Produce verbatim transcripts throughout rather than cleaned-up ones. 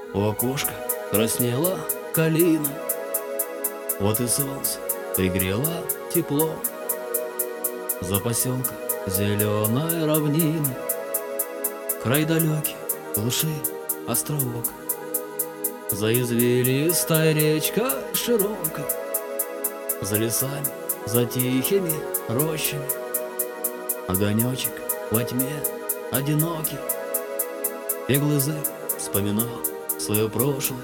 У окошка краснела калина, вот и солнце пригрело тепло. За поселком зеленая равнина, край далекий, глуши островок. За извилистой речкой широкой, за лесами, за тихими рощами, огонечек во тьме одинокий. Беглый язык вспоминал свое прошлое.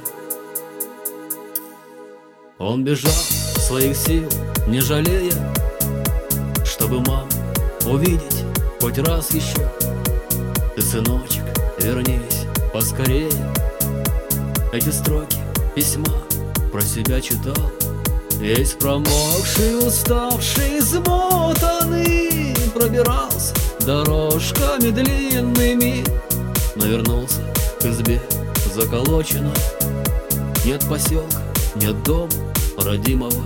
Он бежал своих сил, не жалея, чтобы маму увидеть хоть раз еще. Ты, сыночек, вернись поскорее. Эти строки письма про себя читал, весь промокший, уставший, измотанный, пробирался дорожками длинными, но вернулся к избе заколоченной. Нет поселка, нет дома родимого.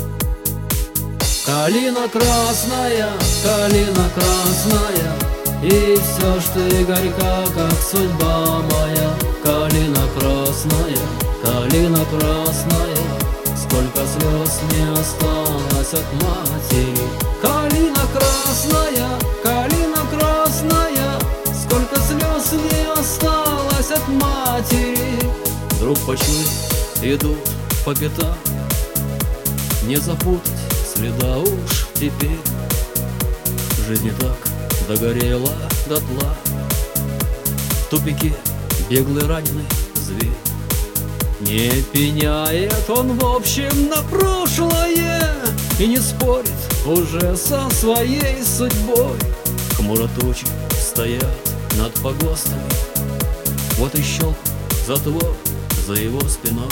Калина красная, калина красная, и все ж ты горька, как судьба моя. Калина красная, калина красная, сколько слез не осталось от матери. Калина красная, калина красная, сколько слез не осталось от матери. Вдруг почуй, идут по пятам, не запутать следа уж теперь. Жизнь не так догорела дотла, в тупике беглый раненый зверь. Не пеняет он в общем на прошлое и не спорит уже со своей судьбой. Хмуро тучи стоят над погостами, вот и щелк затвор за его спиной.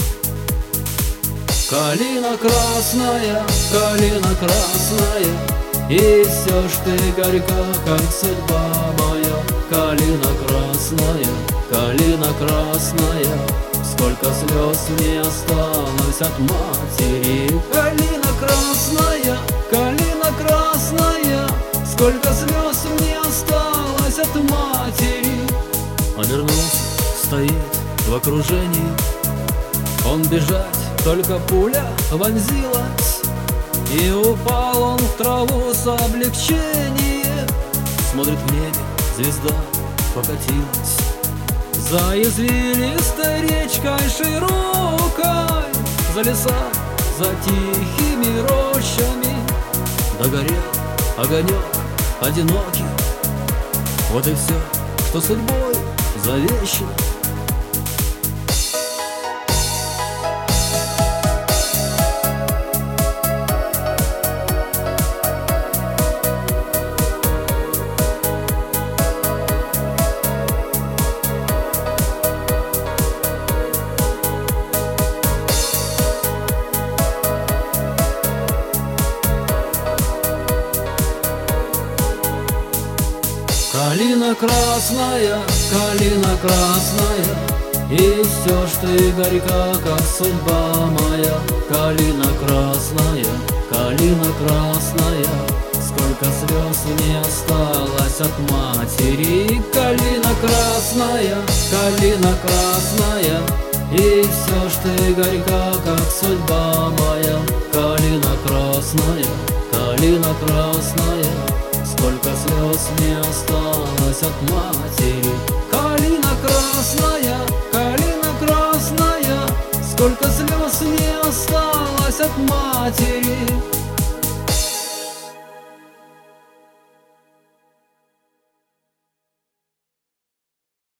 Калина красная, калина красная, и все ж ты горька, как судьба моя. Калина красная, калина красная, сколько слез не осталось от матери. Калина красная, калина красная, сколько слез не осталось от матери. Он вернулся, стоит в окружении, он бежать, только пуля вонзилась, и упал он в траву с облегчением. Смотрит в небе, звезда покатилась за извилистой речкой широкой, за леса, за тихими рощами. Догорел огонек одинокий, вот и все, что судьбой завещено. Калина красная, калина красная, и все ж ты горька, как судьба моя. Калина красная, калина красная, сколько слез не осталось от матери. Калина красная, калина красная, и все ж ты горька, как судьба моя. Калина красная, калина красная, сколько слез не осталось от матери. Калина красная, калина красная, сколько слез не осталось от матери.